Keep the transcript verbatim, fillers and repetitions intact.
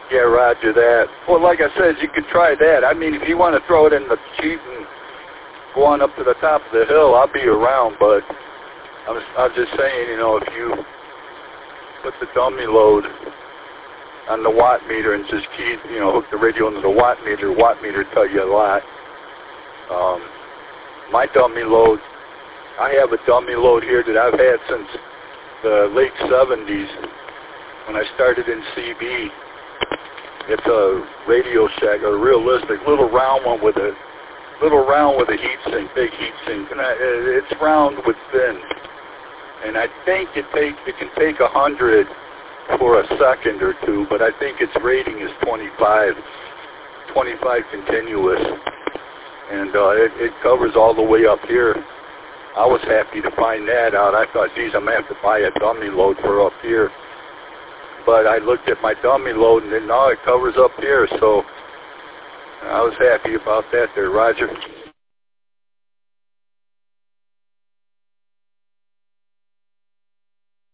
Yeah, roger that. Well, like I said, you could try that. I mean, if you want to throw it in the Jeep and go on up to the top of the hill, I'll be around, but I'm, I'm just saying, you know, if you put the dummy load on the watt meter and just key, you know, hook the radio into the watt meter, watt meter tell you a lot. Um, my dummy load, I have a dummy load here that I've had since the late seventies when I started in C B. It's a Radio Shack, a realistic little round one with a little round with a heat sink, big heat sink. And I, it's round with thin, and I think it take it can take a hundred for a second or two, but I think its rating is twenty-five, twenty-five continuous, and uh, it, it covers all the way up here. I was happy to find that out. I thought, geez, I'm going to have to buy a dummy load for up here. But I looked at my dummy load, and then now it covers up here, so I was happy about that there, Roger.